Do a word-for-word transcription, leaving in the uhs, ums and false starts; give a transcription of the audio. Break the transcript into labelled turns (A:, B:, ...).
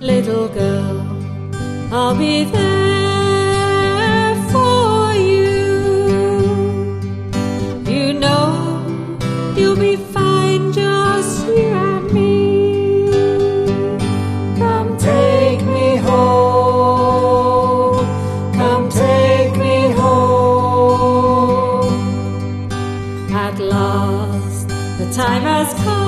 A: little girl, I'll be there for you. You know you'll be fine, just you and me. Come take me home, come take me home. At last the time has come